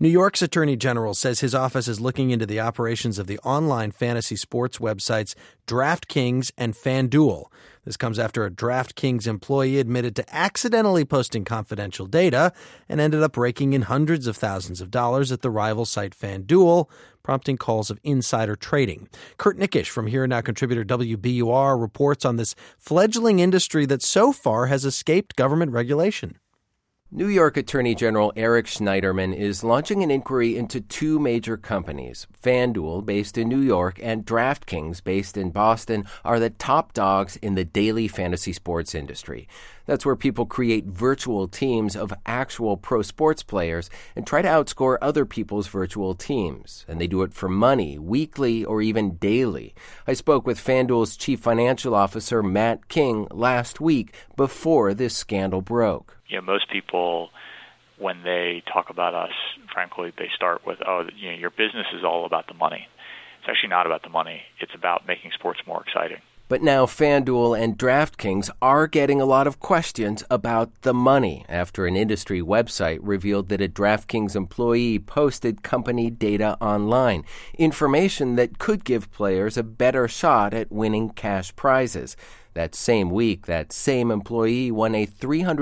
New York's Attorney General says his office is looking into the operations of the online fantasy sports websites DraftKings and FanDuel. This comes after a DraftKings employee admitted to accidentally posting confidential data and ended up raking in hundreds of thousands of dollars at the rival site FanDuel, prompting calls of insider trading. Kurt Nickisch from Here and Now contributor WBUR reports on this fledgling industry that so far has escaped government regulation. New York Attorney General Eric Schneiderman is launching an inquiry into two major companies. FanDuel, based in New York, and DraftKings, based in Boston, are the top dogs in the daily fantasy sports industry. That's where people create virtual teams of actual pro sports players and try to outscore other people's virtual teams. And they do it for money, weekly or even daily. I spoke with FanDuel's chief financial officer, Matt King, last week before this scandal broke. Most people, when they talk about us, frankly, they start with, your business is all about the money. It's actually not about the money. It's about making sports more exciting. But now FanDuel and DraftKings are getting a lot of questions about the money after an industry website revealed that a DraftKings employee posted company data online, information that could give players a better shot at winning cash prizes. That same week, that same employee won a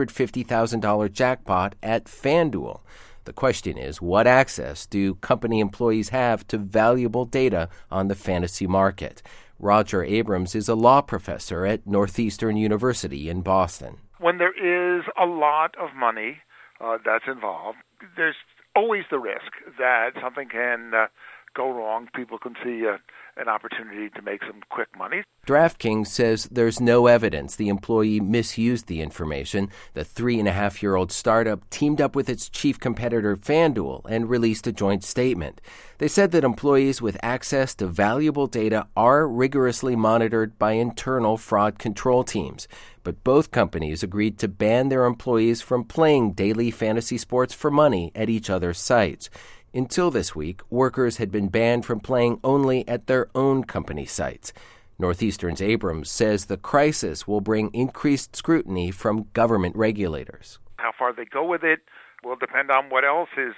$350,000 jackpot at FanDuel. The question is, what access do company employees have to valuable data on the fantasy market? Roger Abrams is a law professor at Northeastern University in Boston. When there is a lot of money that's involved, there's always the risk that something can go wrong. People can see an opportunity to make some quick money. DraftKings says there's no evidence the employee misused the information. The 3.5-year-old startup teamed up with its chief competitor FanDuel and released a joint statement. They said that employees with access to valuable data are rigorously monitored by internal fraud control teams. But both companies agreed to ban their employees from playing daily fantasy sports for money at each other's sites. Until this week, workers had been banned from playing only at their own company sites. Northeastern's Abrams says the crisis will bring increased scrutiny from government regulators. How far they go with it will depend on what else is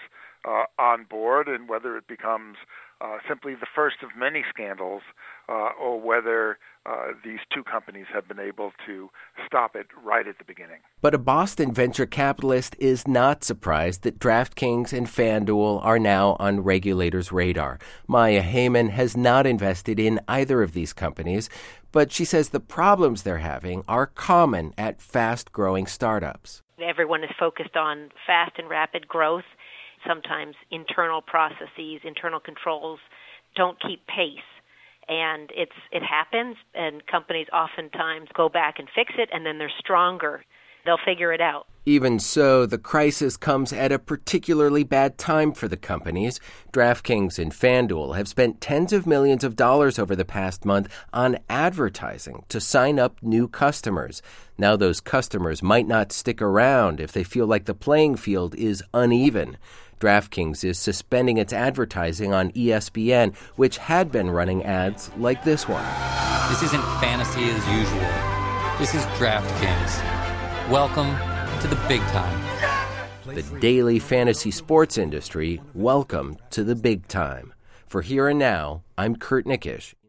on board and whether it becomes simply the first of many scandals or whether these two companies have been able to stop it right at the beginning. But a Boston venture capitalist is not surprised that DraftKings and FanDuel are now on regulators' radar. Maya Heyman has not invested in either of these companies, but she says the problems they're having are common at fast-growing startups. Everyone is focused on fast and rapid growth. Sometimes internal processes, internal controls don't keep pace. And it happens, and companies oftentimes go back and fix it, and then they're stronger. They'll figure it out. Even so, the crisis comes at a particularly bad time for the companies. DraftKings and FanDuel have spent tens of millions of dollars over the past month on advertising to sign up new customers. Now those customers might not stick around if they feel like the playing field is uneven. DraftKings is suspending its advertising on ESPN, which had been running ads like this one. This isn't fantasy as usual. This is DraftKings. Welcome to the big time. The daily fantasy sports industry, welcome to the big time. For Here and Now, I'm Kurt Nickisch.